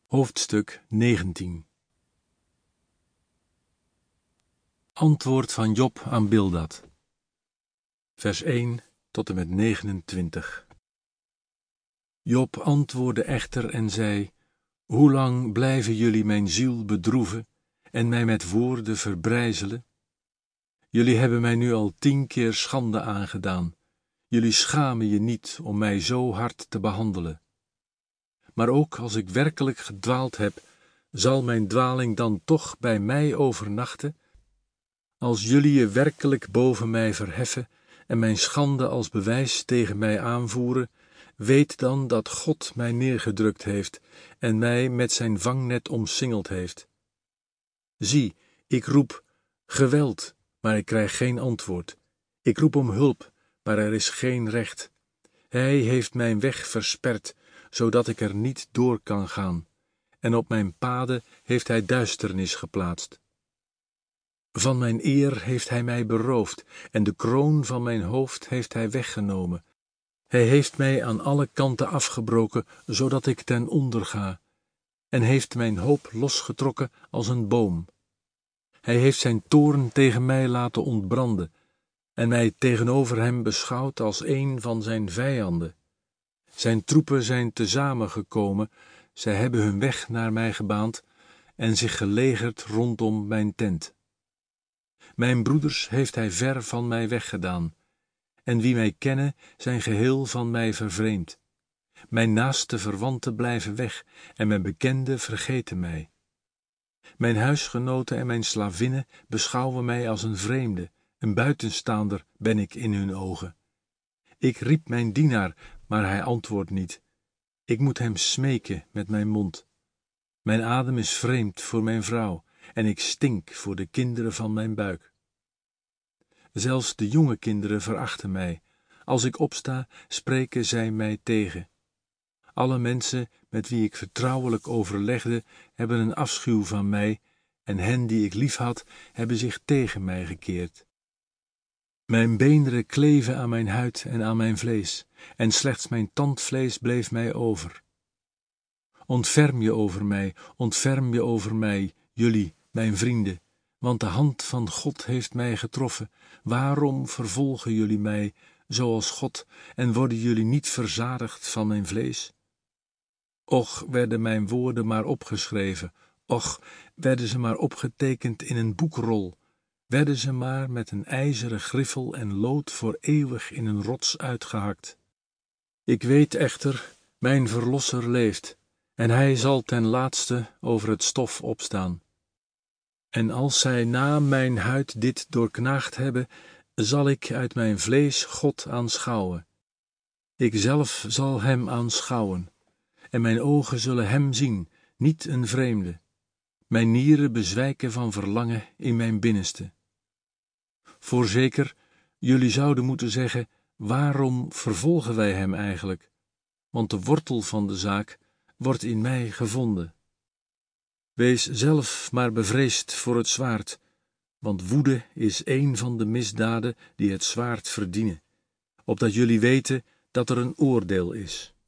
Hoofdstuk 19. Antwoord van Job aan Bildad. Vers 1 tot en met 29. Job antwoordde echter en zei: Hoe lang blijven jullie mijn ziel bedroeven en mij met woorden verbrijzelen? Jullie hebben mij nu al 10 keer schande aangedaan. Jullie schamen je niet om mij zo hard te behandelen. Maar ook als ik werkelijk gedwaald heb, zal mijn dwaling dan toch bij mij overnachten? Als jullie je werkelijk boven mij verheffen en mijn schande als bewijs tegen mij aanvoeren, weet dan dat God mij neergedrukt heeft en mij met zijn vangnet omsingeld heeft. Zie, ik roep geweld, maar ik krijg geen antwoord. Ik roep om hulp, maar er is geen recht. Hij heeft mijn weg versperd, zodat ik er niet door kan gaan, en op mijn paden heeft hij duisternis geplaatst. Van mijn eer heeft hij mij beroofd, en de kroon van mijn hoofd heeft hij weggenomen. Hij heeft mij aan alle kanten afgebroken, zodat ik ten onder ga, en heeft mijn hoop losgetrokken als een boom. Hij heeft zijn toorn tegen mij laten ontbranden, en mij tegenover hem beschouwd als een van zijn vijanden. Zijn troepen zijn tezamen gekomen, zij hebben hun weg naar mij gebaand en zich gelegerd rondom mijn tent. Mijn broeders heeft hij ver van mij weggedaan, en wie mij kennen zijn geheel van mij vervreemd. Mijn naaste verwanten blijven weg, en mijn bekenden vergeten mij. Mijn huisgenoten en mijn slavinnen beschouwen mij als een vreemde, een buitenstaander ben ik in hun ogen. Ik riep mijn dienaar, maar hij antwoordt niet. Ik moet hem smeken met mijn mond. Mijn adem is vreemd voor mijn vrouw, en ik stink voor de kinderen van mijn buik. Zelfs de jonge kinderen verachten mij. Als ik opsta, spreken zij mij tegen. Alle mensen met wie ik vertrouwelijk overlegde, hebben een afschuw van mij, en hen die ik liefhad, hebben zich tegen mij gekeerd. Mijn beenderen kleven aan mijn huid en aan mijn vlees, en slechts mijn tandvlees bleef mij over. Ontferm je over mij, jullie, mijn vrienden, want de hand van God heeft mij getroffen. Waarom vervolgen jullie mij, zoals God, en worden jullie niet verzadigd van mijn vlees? Och, werden mijn woorden maar opgeschreven, och, werden ze maar opgetekend in een boekrol, werden ze maar met een ijzeren griffel en lood voor eeuwig in een rots uitgehakt. Ik weet echter, mijn Verlosser leeft, en hij zal ten laatste over het stof opstaan. En als zij na mijn huid dit doorknaagd hebben, zal ik uit mijn vlees God aanschouwen. Ik zelf zal hem aanschouwen, en mijn ogen zullen hem zien, niet een vreemde. Mijn nieren bezwijken van verlangen in mijn binnenste. Voorzeker, jullie zouden moeten zeggen, waarom vervolgen wij hem eigenlijk? Want de wortel van de zaak wordt in mij gevonden. Wees zelf maar bevreesd voor het zwaard, want woede is een van de misdaden die het zwaard verdienen, opdat jullie weten dat er een oordeel is.